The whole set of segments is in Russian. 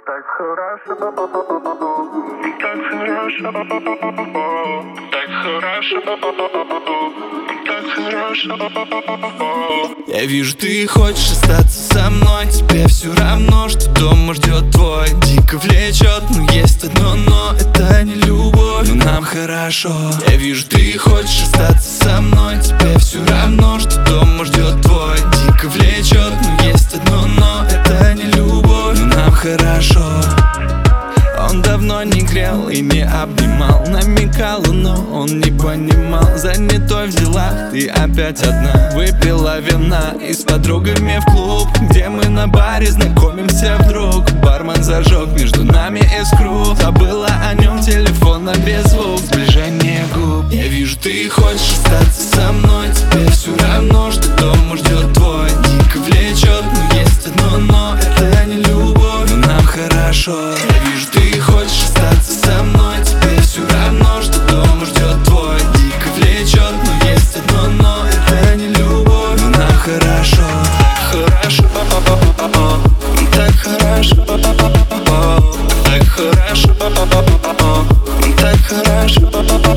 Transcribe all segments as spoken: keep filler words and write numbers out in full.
так хорошо, так хорошо, так хорошо, так хорошо. Я вижу, ты хочешь остаться со мной. Тебе все равно, что дома ждет твой. Дико влечет, но есть одно но. Это не любовь, но нам хорошо. Я вижу, ты хочешь остаться со мной. Тебе все равно, что дома ждет твой. Дико влечет, но есть одно но. Это не любовь, но нам хорошо. Он давно не грел и не обнимал. Намекал, но он не понимал. Занятой в делах, ты опять одна. Выпила вина и с подругами в клуб, где мы на баре знакомимся вдруг. Бармен зажег между нами искру. Забыла о нем, телефон на беззвук. Сближение губ. Я вижу, ты хочешь остаться со мной. Тебе все равно, что дома ждет твой. Дико влечет, но есть одно но. Это не любовь, но нам хорошо. Я вижу, ты хочешь остаться со мной. Тебе все равно, что дома ждет твой. Дико влечет, но есть одно но. Это не любовь, но нам хорошо. Хорошо, так хорошо, так хорошо, так хорошо.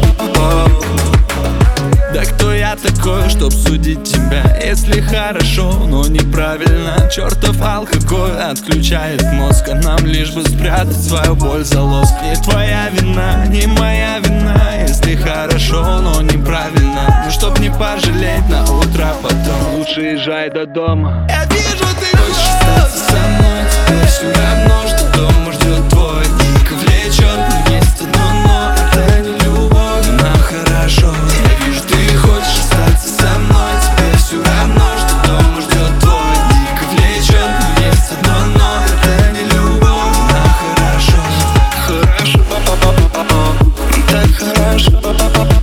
Да кто я такой, чтоб судить тебя, если хорошо, но неправильно? Чертов алкоголь отключает мозг, а нам лишь бы спрятать свою боль за лоск. Не твоя вина, не моя вина, если хорошо, но неправильно. Но чтоб не пожалеть на утро потом, лучше езжай до дома. Я вижу, ты хочешь остаться со мной. Тебе все равно, что дома ждет твой. Дико влечет, но есть одно но. Это не любовь, но нам хорошо. Я вижу, ты хочешь остаться со мной. Тебе все равно, что дома ждет твой. Дико влечет, но есть одно но. Это не любовь, но нам хорошо. Хорошо, так хорошо.